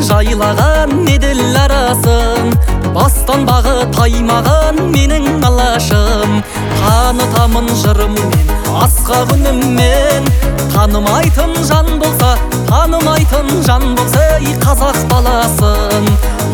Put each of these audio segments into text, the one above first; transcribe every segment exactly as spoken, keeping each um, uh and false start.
жайлаған еділ арасын, бастан бағы таймаған менің алашым. Танытамын жырыммен, асқақ үніммен, танымайтын жан болса, танымайтын жан болса, ей қазақ баласын.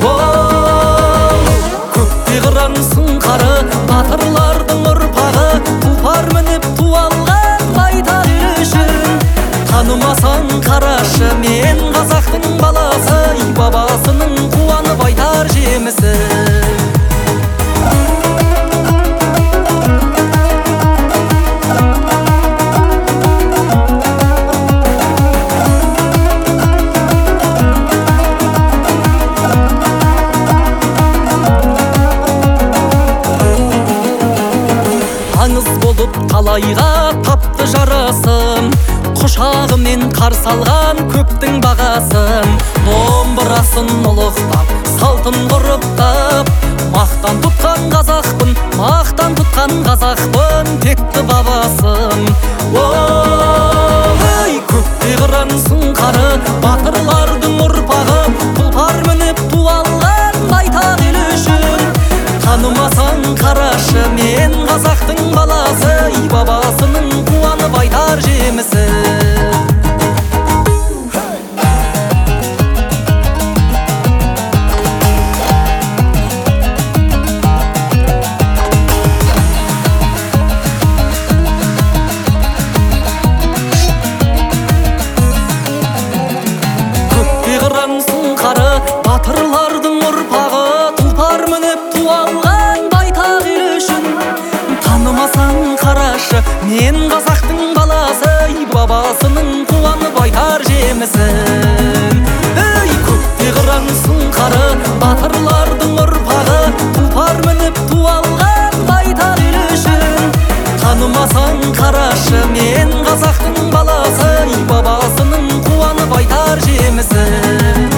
Көкте қыран сұңқары, батырлардың ұрпағы, тұлпар мініп туалған байтақ ел үшін. Танымасаң қарашы, мен қазақтың баласы, бабасының қуанып айтар жемісі. Аңыз болып талайға тапты жарасым, құшағымен қарсы алған көптің бағасын. Домбырасын ұлықтап, салтын ғұрыптап, мақтан тұтқан қазақпын, мақтан тұтқан қазақпын, текті бабасын. Ой, көкте қыран сұңқары, батырлардың ұрпағы, тұлпар мініп туалған байтақ ел үшін. Танымасаң қарашы, мен қазақтың баласы, бабасының қуанып айтар жемісі. Көкте қыран сұңқары, батырлардың ұрпағы, тұлпар мініп туалған байтақ ел үшін. Танымасаң қарашы, мен қазақтың баласы, бабасының қуанып айтар жемісін. Ей, көкте қыран сұңқары, батырлардың ұрпағы, тұлпар мініп туалған байтақ ел үшін. Танымасаң қарашы, мен қазақтың баласы, бабасының қуанып айтар жемісін.